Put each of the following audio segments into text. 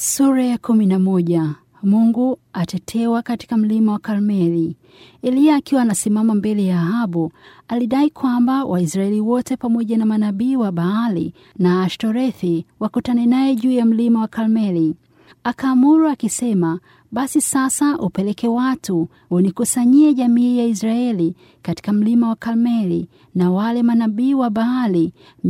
Sura ya 11. Mungu atetewa katika mlima wa Karmeli. Eliya akiwa anasimama mbele ya Ahabu, alidai kwamba Waisraeli wote pamoja na manabii wa Baali na Ashtorethi wakutane naye juu ya mlima wa Karmeli. Akaamuru akisema, basi sasa upeleke watu unikusanyie jamii ya Israeli katika mlima wa Karmeli, na wale manabii wa Baali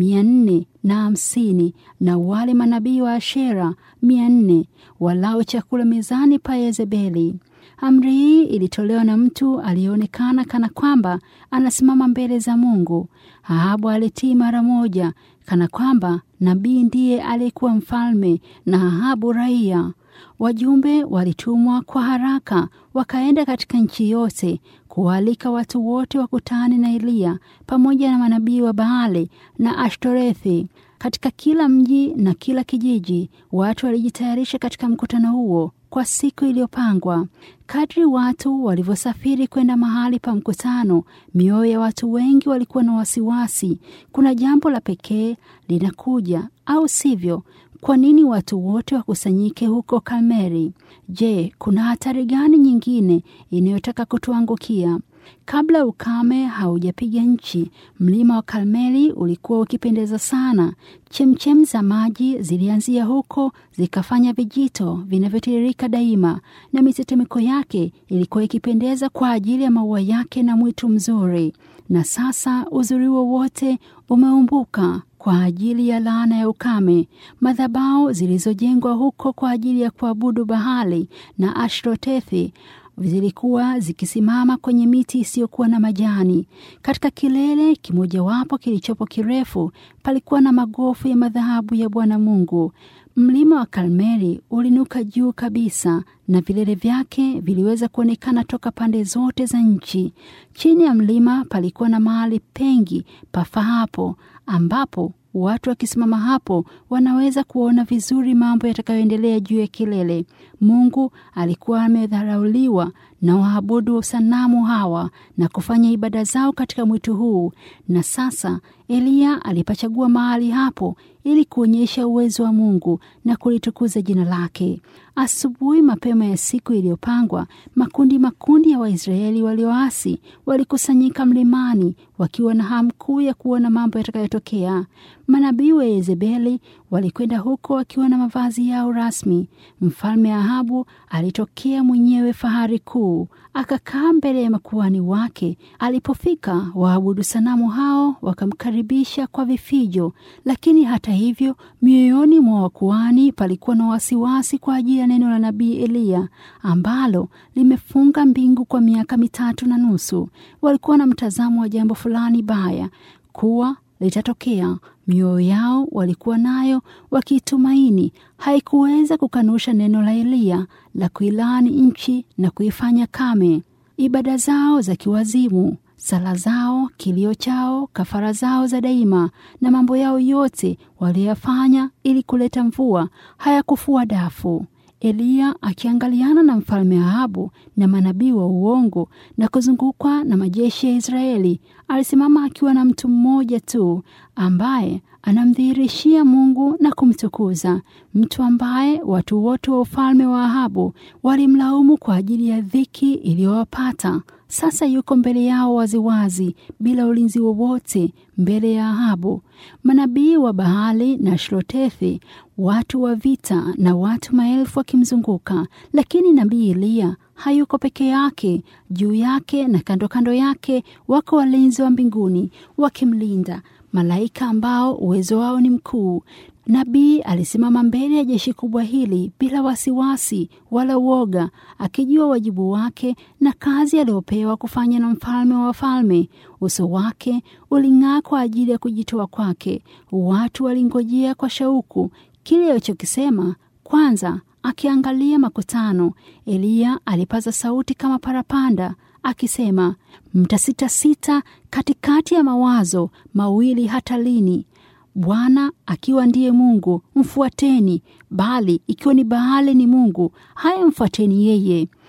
450 na wale manabii wa Ashera 400 walao chakula mezani pa Yezebeli. Amri hii ilitolewa na mtu alionekana kana kwamba anasimama mbele za Mungu. Ahabu alitii mara moja, kana kwamba nabii ndiye aliyekuwa mfalme na Ahabu raia. Wajumbe walitumwa kwa haraka, wakaenda katika nchi yote kualika watu wote wakutane na Eliya pamoja na manabii wa Baali na Ashtorethi. Katika kila mji na kila kijiji watu walijitayarisha katika mkutano huo kwa siku iliyopangwa. Kadri watu walivyosafiri kwenda mahali pa mkutano, mioyo ya watu wengi walikuwa na wasiwasi. Kuna jambo la pekee linakuja, au sivyo? Kwa nini watu wote wakusanyike huko Karmeli? Je, kuna hatari gani nyingine inayotaka kutuangukia? Kabla ukame haujapiga nchi, mlima wa Karmeli ulikuwa ukipendeza sana. Chemchem za maji zilianzia huko zikafanya vijito vinavyotiririka daima, na mitetemeko yake ilikuwa ikipendeza kwa ajili ya maua yake na mwitu mzuri. Na sasa uzuri wote umeumbuka kwa ajili ya laana ya ukame. Madhabahu zilizojengwa huko kwa ajili ya kuabudu Baali na Ashtorethi zilikuwa zikisimama kwenye miti isiyokuwa na majani. Katika kilele kimojawapo kilichopo kirefu palikuwa na magofu ya madhahabu ya Bwana Mungu. Mlima wa Karmeli ulinuka juu kabisa na vilele vyake viliweza kuonekana toka pande zote za nchi. Chini ya mlima palikuwa na mahali pengi pafahapo ambapo watu wakisimama hapo wanaweza kuona vizuri mambo yatakayoendelea juu ya kilele. Mungu alikuwa amedharauliwa na waabudu sanamu hawa na kufanya ibada zao katika mwitu huu, na sasa Eliya alipachagua mahali hapo ili kuonyesha uwezo wa Mungu na kulitukuza jina lake. Asubuhi mapema ya siku iliyopangwa, makundi ya Waisraeli walioasi walikusanyika mlimani wakiwa na hamu kuu ya kuona mambo yatakayotokea. Manabii wa Yezebeli walikwenda huko wakiwa na mavazi yao rasmi. Mfalme Ahabu alitokea mwenyewe fahari kuu, akakaa mbele ya makuhani wake. Alipofika, waabudu sanamu hao wakamkaribisha kwa vifijo, lakini hata hivyo mioyoni mwa wakuhani palikuwa na wasiwasi kwa ajili ya neno la nabii Eliya ambalo limefunga mbingu kwa miaka 3.5. Walikuwa na mtazamo wa jambo fulani baya kuwa litatokea. Mioyo yao walikuwa nayo wakitumaini. Haikuweza kukanusha neno la Eliya la kuilani nchi na kuifanya kame. Ibada zao za kiwazimu, sala zao, kilio chao, kafara zao za daima na mambo yao yote waliyafanya ili kuleta mvua hayakufua dafu. Eliya akiangaliana na mfalme Ahabu na manabii wa uongo na kuzungukwa na majeshi ya Israeli, alisimama akiwa na mtu mmoja tu ambaye anamdhihirishia Mungu na kumtukuza, mtu ambaye watu wote wa ufalme wa Ahabu walimlaumu kwa ajili ya dhiki iliyowapata. Sasa yuko mbele yao waziwazi bila ulinzi wowote mbele ya Ahabu. Manabii wa Baali na Ashtorethi, watu wa vita na watu maelfu wakimzunguka, lakini nabii Eliya hayuko peke yake. Juu yake na kando yake wako walinzi wa mbinguni wakimlinda, malaika ambao uwezo wao ni mkuu. Nabii alisimama mbele ya jeshi kubwa hili bila wasiwasi wala uoga, akijua wajibu wake na kazi aliyopewa kufanya na mfalme wa wafalme. Uso wake uling'aa kwa ajili ya kujitoa kwake. Watu walingojea kwa shauku kile alichokisema. Kwanza akiangalia makutano, Eliya alipaza sauti kama parapanda akisema, mtasitasita katikati ya mawazo mawili hata lini? Bwana akiwa ndiye Mungu, mfuateni; bali ikiwa ni Baali ni mungu, haya mfuateni yeye.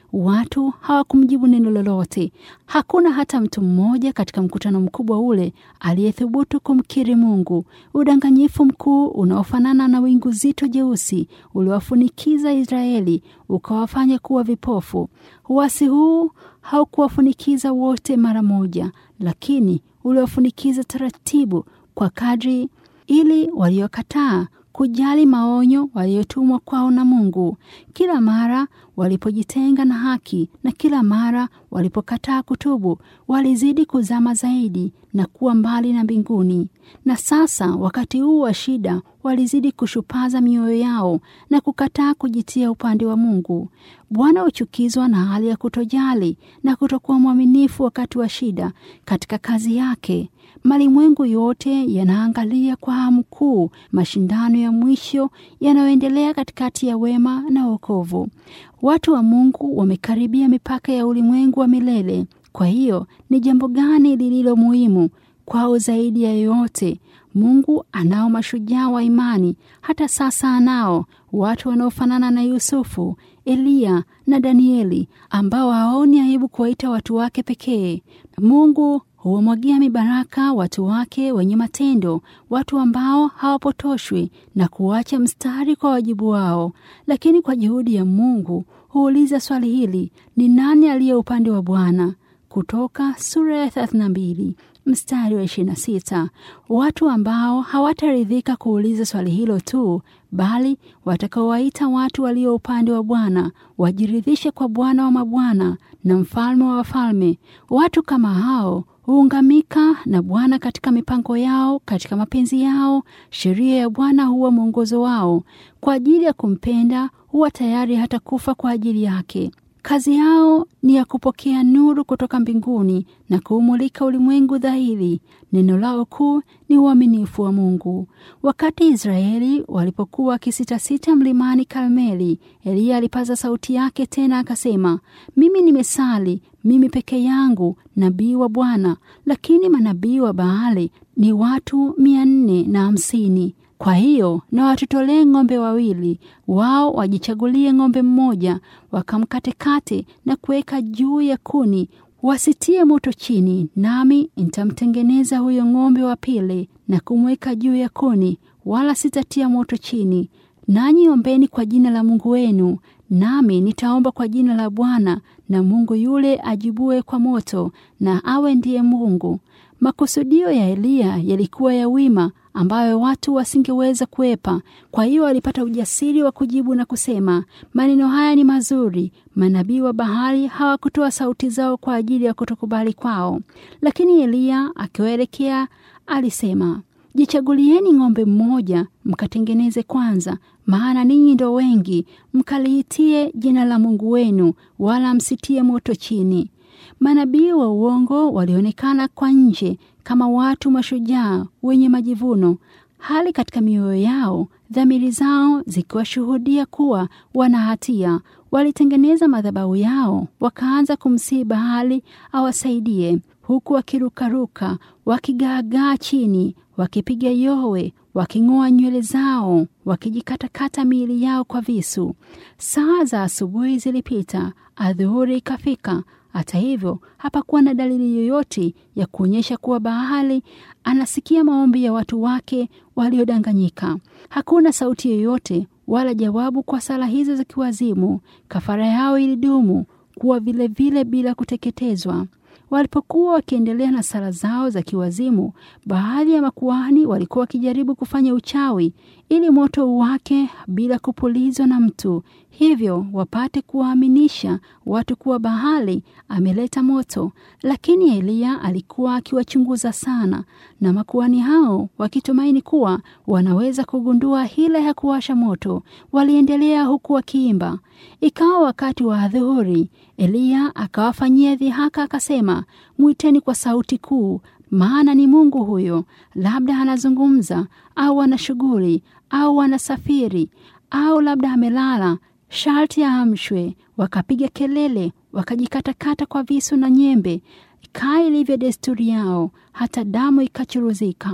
Watu hawakumjibu neno lolote. Hakuna hata mtu mmoja katika mkutano mkubwa ule aliyethubutu kumkiri Mungu. Udanganyifu mkuu unaofanana na wingu zito jeusi uliwafunikiza Israeli, ukawafanya kuwa vipofu. Uasi huu haukuwafunikiza wote mara moja, lakini uliwafunikiza taratibu kwa kadri, ili waliokataa kujali maonyo waliotumwa kwao na Mungu. Kila mara walipojitenga na haki na kila mara walipokataa kutubu, walizidi kuzama zaidi na kuwa mbali na mbinguni. Na sasa wakati huu wa shida, walizidi kushupaza mioyo yao na kukataa kujitia upande wa Mungu. Bwana huchukizwa na hali ya kutojali na kutokuwa mwaminifu wakati wa shida katika kazi yake. Malimwengu yote yanaangalia kwa hamu kuu mashindano ya mwisho yanayoendelea katikati ya wema na wokovu. Watu wa Mungu wamekaribia mipaka ya ulimwengu wa milele. Kwa hiyo ni jambo gani lililo muhimu kwao zaidi ya yote? Mungu anao mashujaa wa imani. Hata sasa anao watu wanaofanana na Yusufu, Eliya na Danieli, ambao haoni aibu kuwaita watu wake pekee. Mungu huwamwagia mibaraka watu wake wenye matendo, watu ambao hawapotoshwi na kuacha mstari kwa wajibu wao. Lakini kwa juhudi ya Mungu huuliza swali hili: ni nani aliye upande wa Bwana? Kutoka sura ya 32 mstari wa 26. Watu ambao hawataridhika kuuliza swali hilo tu, bali watakaowaita watu walio upande wa Bwana wajiridhishe kwa Bwana wa mabwana na mfalme wa wafalme. Watu kama hao huungamika na Bwana katika mipango yao, katika mapenzi yao. Sheria ya Bwana huwa mwongozo wao. Kwa ajili ya kumpenda huwa tayari hata kufa kwa ajili yake. Kazi yao ni ya kupokea nuru kutoka mbinguni na kuumulika ulimwengu dhahiri. Neno lao kuu ni uaminifu wa Mungu. Wakati Israeli walipokuwa wakisitasita mlimani Karmeli, Eliya alipaza sauti yake tena akasema, mimi nimesali, mimi peke yangu, nabii wa Bwana, lakini manabii wa Baali ni watu 450. Kwa hiyo na watutolee ng'ombe wawili, wao wajichagulie ng'ombe mmoja, wakamkatekate na kuweka juu ya kuni, wasitie moto chini, nami nitamtengeneza huyo ng'ombe wa pili na kumweka juu ya kuni, wala sitatia moto chini. Nanyi ombeni kwa jina la Mungu wenu, nami nitaomba kwa jina la Bwana, na Mungu yule ajibue kwa moto, na awe ndiye Mungu. Makusudio ya Eliya yalikuwa ya wima, ambayo watu wasingeweza kuepa. Kwa hiyo walipata ujasiri wa kujibu na kusema, maneno haya ni mazuri. Manabii wa Baali hawakutoa sauti zao kwa ajili ya kutokubali kwao. Lakini Eliya akiwaelekea alisema, jichagulieni ng'ombe mmoja, mkatengeneze kwanza, maana ninyi ndo wengi, mkaliitie jina la Mungu wenu, wala msitie moto chini. Manabii wa uongo walionekana kwa nje kama watu mashujaa wenye majivuno, hali katika mioyo yao, dhamiri zao zikiwashuhudia kuwa wana hatia. Walitengeneza madhabahu yao, wakaanza kumsihi Baali awasaidie, huku wakirukaruka, wakigaagaa chini, wakipiga yowe, waking'oa nywele zao, wakijikatakata miili yao kwa visu. Saa za asubuhi zilipita, adhuhuri ikafika. Hata hivyo, hapakuwa na dalili yoyote ya kuonyesha kuwa Baali anasikia maombi ya watu wake waliodanganyika. Hakuna sauti yoyote wala jawabu kwa sala hizo za kiwazimu. Kafara yao ilidumu kuwa vile vile bila kuteketezwa. Walipokuwa wakiendelea na sala zao za kiwazimu, baadhi ya makuhani walikuwa wakijaribu kufanya uchawi ili moto uwake bila kupulizwa na mtu, hivyo wapate kuwaaminisha watu kuwa Baali ameleta moto. Lakini Eliya alikuwa akiwachunguza sana, na makuhani hao wakitumaini kuwa wanaweza kugundua hila ya kuwasha moto, waliendelea huku wakiimba. Ikawa wakati wa adhuhuri, Eliya akawafanyia dhihaka akasema, mwiteni kwa sauti kuu, maana ni Mungu huyo. Labda anazungumza au ana shughuli au anasafiri au labda amelala, sharti aamshwe. Wakapiga kelele, wakajikatakata kwa visu na nyembe, kama ilivyo desturi yao, hata damu ikachuruzika.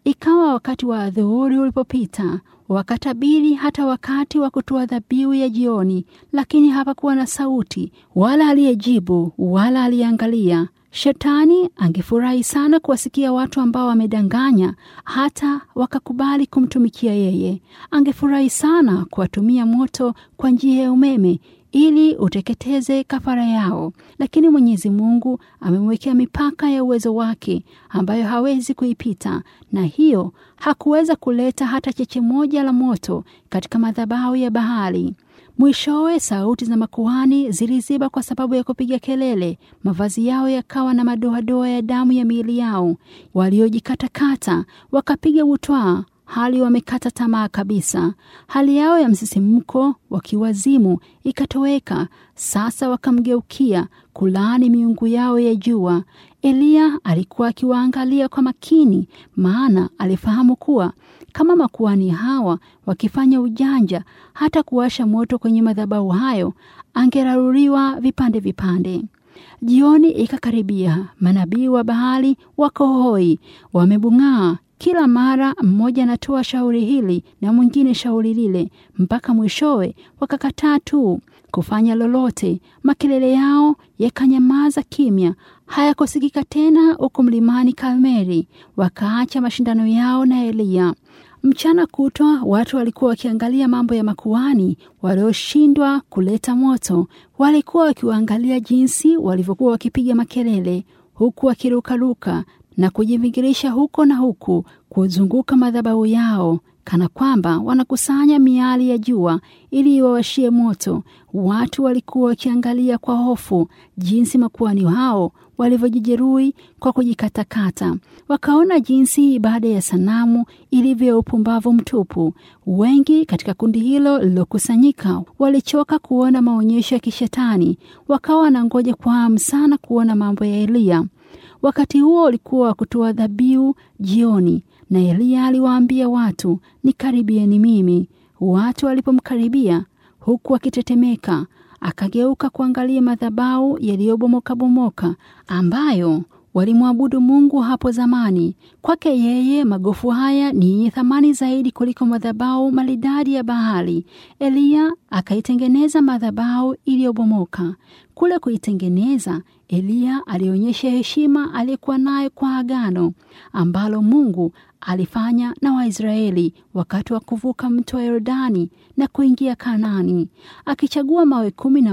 Ikawa wakati wa adhuhuri ulipopita, wakatabiri hata wakati wa kutoa dhabihu ya jioni, lakini hapakuwa na sauti, wala aliyejibu, wala aliangalia. Shetani angefurahi sana kuwasikia watu ambao wamedanganya hata wakakubali kumtumikia yeye. Angefurahi sana kuwatumia moto kwa njia ya umeme ili uteketeze kafara yao. Lakini Mwenyezi Mungu amemwekea mipaka ya uwezo wake ambayo hawezi kuipita, na hiyo hakuweza kuleta hata cheche moja la moto katika madhabahu ya Baali. Mwishowe sauti za makuhani ziliziba kwa sababu ya kupiga kelele. Mavazi yao yakawa na madoadoa ya damu ya miili yao. Waliojikatakata wakapiga butwaa, hali wamekata tamaa kabisa. Hali yao ya msisimko wakiwazimu ikatoweka. Sasa wakamgeukia kulaani miungu yao ya jua. Eliya alikuwa akiwaangalia kwa makini, maana alifahamu kuwa kama makuhani hawa wakifanya ujanja hata kuwasha moto kwenye madhabahu hayo, angeraruliwa vipande vipande. Jioni ikakaribia. Manabii wa Baali wako hoi, wamebung'aa. Kila mara mmoja anatoa shauri hili na mwingine shauri lile, mpaka mwishowe wakakataa tu kufanya lolote. Makelele yao yakanyamaza kimya, hayakusikika tena huko mlimani Karmeli. Wakaacha mashindano yao na Eliya. Mchana kutwa watu walikuwa wakiangalia mambo ya makuhani walioshindwa kuleta moto. Walikuwa wakiwaangalia jinsi walivyokuwa wakipiga makelele, huku wakirukaruka na kujivingirisha huko na huku kuzunguka madhabahu yao, kana kwamba wanakusanya miali ya jua ili iwawashie moto. Watu walikuwa wakiangalia kwa hofu jinsi makuhani hao walivyojijeruhi kwa kujikatakata. Wakaona jinsi ibada ya sanamu ilivyo upumbavu mtupu. Wengi katika kundi hilo lilokusanyika walichoka kuona maonyesho ya kishetani, wakawa na ngoja kwa hamu sana kuona mambo ya Eliya. Wakati huo ulikuwa wa kutoa dhabihu jioni, na Eliya aliwaambia watu, nikaribieni mimi. Watu walipomkaribia huku akitetemeka, akageuka kuangalia madhabahu yaliyobomoka ambayo walimwabudu Mungu hapo zamani. Kwake yeye magofu haya ni yenye thamani zaidi kuliko madhabahu maridadi ya Baali. Eliya akaitengeneza madhabahu iliyobomoka. Kule kuitengeneza, Eliya alionyesha heshima aliyekuwa nayo kwa agano ambalo Mungu alifanya na Waisraeli wakati wa kuvuka mto wa Yordani na kuingia Kanaani. Akichagua mawe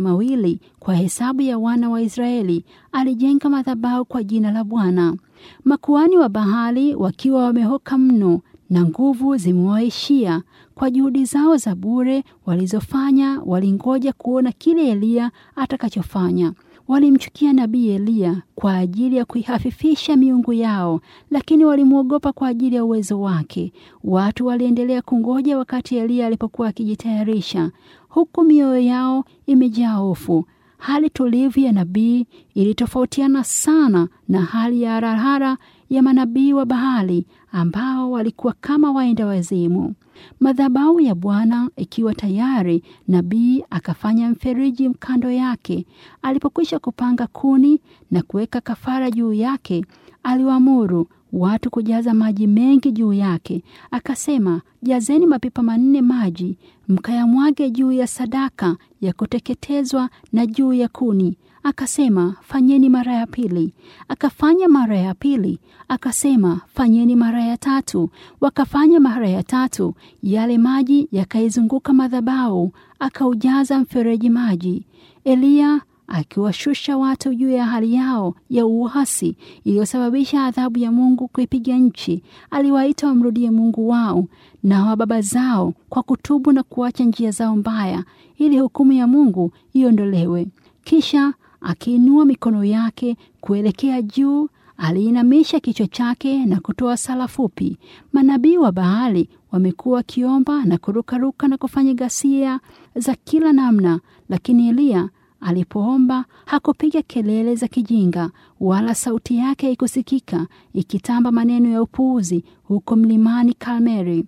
12 kwa hesabu ya wana wa Israeli, alijenga madhabahu kwa jina la Bwana. Makuhani wa Baali wakiwa wamehoka mno na nguvu zimewaishia kwa juhudi zao za bure walizofanya, walingoja kuona kile Eliya atakachofanya. Walimchukia nabii Eliya kwa ajili ya kuihafifisha miungu yao, lakini walimwogopa kwa ajili ya uwezo wake. Watu waliendelea kungoja wakati Eliya alipokuwa akijitayarisha, huku mioyo yao imejaa hofu. Hali tulivu ya nabii ilitofautiana sana na hali ya harahara ya manabii wa Baali ambao walikuwa kama waenda wazimu. Madhabahu ya Bwana ikiwa tayari, nabii akafanya mferiji kando yake. Alipokwisha kupanga kuni na kuweka kafara juu yake, aliwaamuru watu kujaza maji mengi juu yake. Akasema, jazeni mapipa 4 maji, mkayamwage juu ya sadaka ya kuteketezwa na juu ya kuni. Akasema, fanyeni mara ya pili. Akafanya mara ya pili. Akasema, fanyeni mara ya tatu. Wakafanya mara ya tatu. Yale maji yakaizunguka madhabahu, akaujaza mfereji maji. Eliya akiwashusha watu juu ya hali yao ya uasi iliyosababisha adhabu ya Mungu kuipiga nchi, aliwaita wamrudie Mungu wao na wa baba zao kwa kutubu na kuacha njia zao mbaya, ili hukumu ya Mungu iondolewe. Kisha akiinua mikono yake kuelekea juu, aliinamisha kichwa chake na kutoa sala fupi. Manabii wa Baali wamekuwa wakiomba na kurukaruka na kufanya ghasia za kila namna, lakini Eliya alipoomba hakupiga kelele za kijinga, wala sauti yake haikusikika ikitamba maneno ya upuuzi huko mlimani Karmeli.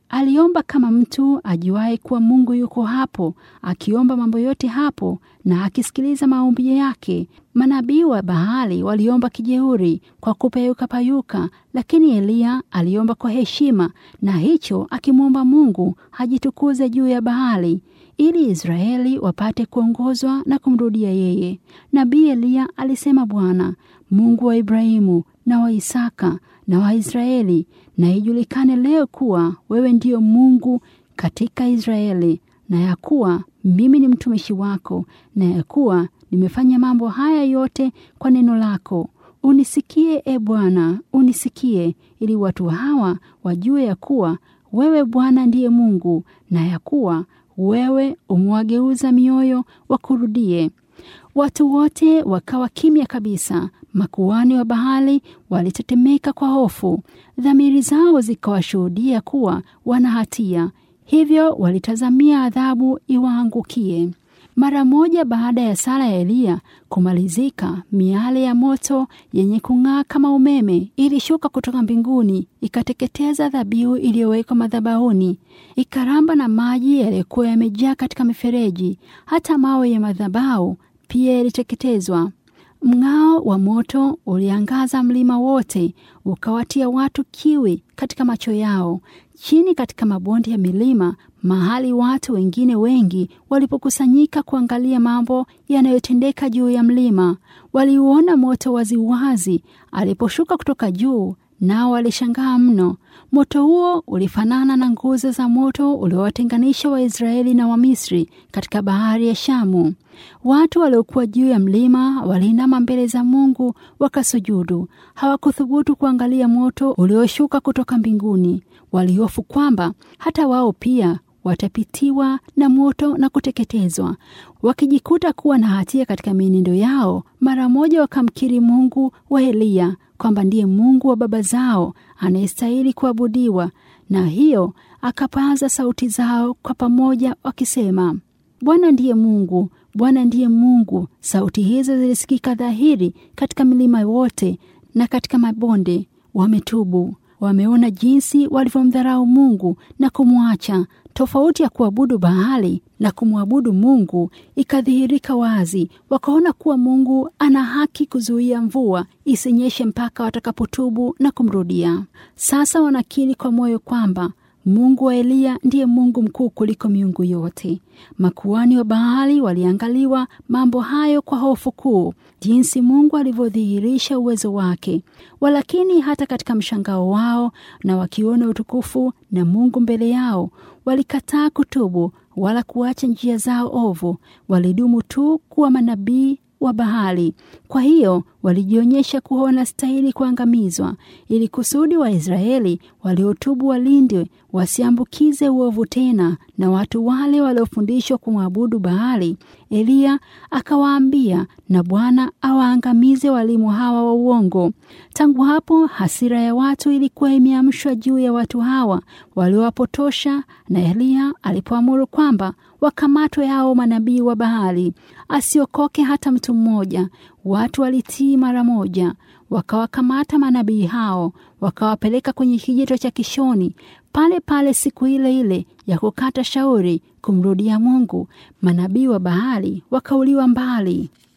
Aliomba kama mtu ajuaye kuwa Mungu yuko hapo, akiomba mambo yote hapo na akisikiliza maombi yake. Manabii wa Baali waliomba kijeuri kwa kupayuka, lakini Eliya aliomba kwa heshima, na hicho akimwomba Mungu ajitukuze juu ya Baali ili Israeli wapate kuongozwa na kumrudia yeye. Nabii Eliya alisema, Bwana Mungu wa Ibrahimu na wa Isaka na wa Israeli, na ijulikane leo kuwa wewe ndiyo Mungu katika Israeli, na ya kuwa mimi ni mtumishi wako, na ya kuwa nimefanya mambo haya yote kwa neno lako. Unisikie, e Bwana, unisikie, ili watu hawa wajue ya kuwa wewe Bwana ndiye Mungu, na ya kuwa wewe umewageuza mioyo wakurudie. Watu wote wakawa kimya kabisa. Makuhani wa Baali walitetemeka kwa hofu. Dhamiri zao zikawashuhudia kuwa wana hatia, hivyo walitazamia adhabu iwaangukie. Mara moja baada ya sala ya Eliya kumalizika, miale ya moto yenye kung'aa kama umeme ilishuka kutoka mbinguni, ikateketeza dhabihu iliyowekwa madhabahuni, ikaramba na maji yaliyokuwa yamejaa katika mifereji. Hata mawe ya madhabahu pia yaliteketezwa. Mng'ao wa moto uliangaza mlima wote, ukawatia watu kiwi katika macho yao. Chini katika mabonde ya milima, mahali watu wengine wengi walipokusanyika kuangalia mambo yanayotendeka juu ya mlima, waliuona moto waziwazi aliposhuka kutoka juu, nao walishangaa mno. Moto huo ulifanana na nguzo za moto uliowatenganisha Waisraeli na Wamisri katika bahari ya Shamu. Watu waliokuwa juu ya mlima waliinama mbele za Mungu wakasujudu. Hawakuthubutu kuangalia moto ulioshuka kutoka mbinguni. Walihofu kwamba hata wao pia watapitiwa na moto na kuteketezwa. Wakijikuta kuwa na hatia katika mienendo yao, mara moja wakamkiri Mungu wa Eliya kwamba ndiye Mungu wa baba zao anayestahili kuabudiwa, na hiyo akapaza sauti zao kwa pamoja wakisema, Bwana ndiye Mungu, Bwana ndiye Mungu. Sauti hizo zilisikika dhahiri katika milima wote na katika mabonde. Wametubu, wameona jinsi walivyomdharau Mungu na kumwacha. Tofauti ya kuabudu Baali na kumwabudu Mungu ikadhihirika wazi. Wakaona kuwa Mungu ana haki kuzuia mvua isinyeshe mpaka watakapotubu na kumrudia. Sasa wanakiri kwa moyo kwamba Mungu wa Eliya ndiye Mungu mkuu kuliko miungu yote. Makuhani wa Baali waliangaliwa mambo hayo kwa hofu kuu, jinsi Mungu alivyodhihirisha uwezo wake. Walakini hata katika mshangao wao na wakiona utukufu na Mungu mbele yao, walikataa kutubu wala kuacha njia zao ovu. Walidumu tu kuwa manabii wa Baali. Kwa hiyo walijionyesha kuwa wanastahili kuangamizwa, ili kusudi wa Israeli waliotubu walindwe wasiambukize uovu tena na watu wale waliofundishwa kumwabudu Baali. Eliya akawaambia, na Bwana awaangamize walimu hawa wa uongo. Tangu hapo hasira ya watu ilikuwa imeamshwa juu ya watu hawa waliowapotosha, na Eliya alipoamuru kwamba wakamatwe hao manabii wa Baali, asiokoke hata mtu mmoja, watu walitii mara moja. Wakawakamata manabii hao, wakawapeleka kwenye kijito cha Kishoni. Pale pale siku ile ile ya kukata shauri kumrudia Mungu, manabii wa Baali wakauliwa mbali.